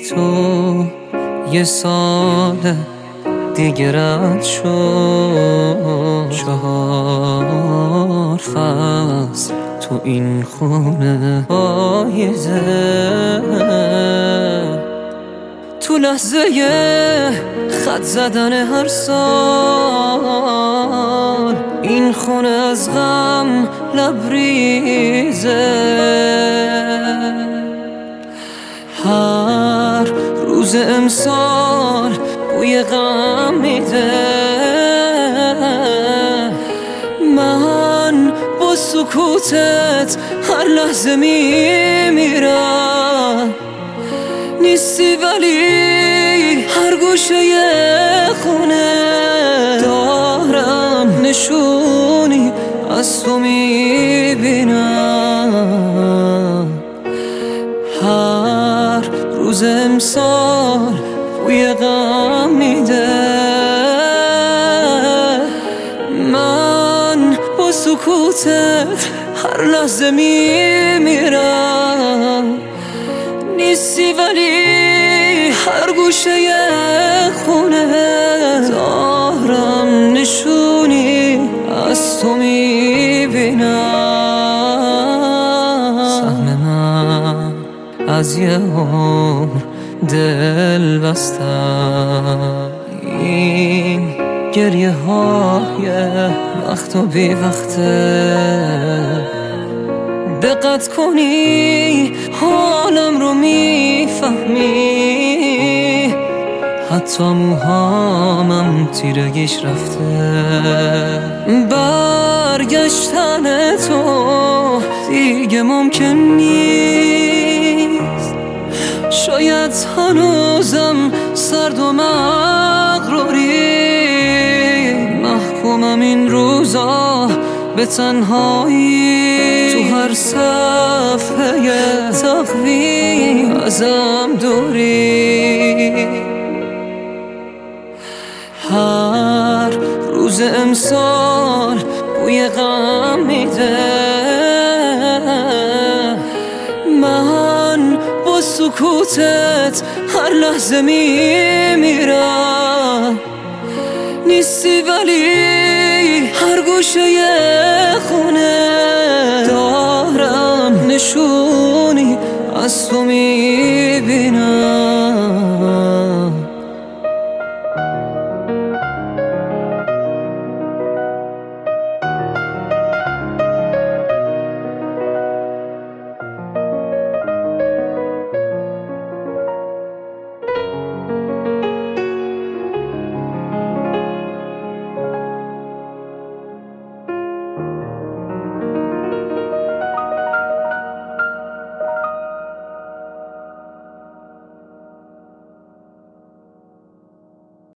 تو یه سال دیگه رد شد، 4 فصل تو این خونه پاییزه. تو لحظه خط زدن هر سال این خونه از غم لبریزه. هر روز امسال بوی غم میده. من با سکوتت هر لحظه میمیرم. نیستی ولی هر گوشه خونه دارم نشونی از تو میبینم. هر روز امسال بوی غم میده. من با سکوتت هر لحظه میمیرم. نیستی ولی هر گوشه خونه دارم نشونی از تو میبینم. سهم من از یه عمر دل بستم. این گریه های وقت و بی وقته. دقت کنی حالم رو میفهمی. حتی موهامم تیرگیش رفته. برگشتن تو دیگه ممکن نیست. شاید هنوزم سرد و مغروری. محکومم این روزا به تنهایی. تو هر صفحه تقویم ازم دوری. هر روز امسال بوی غم میده. من با سکوتت هر لحظه میمیرم. نیستی ولی هر گوشه خونه دارم نشونی از تو میبینم.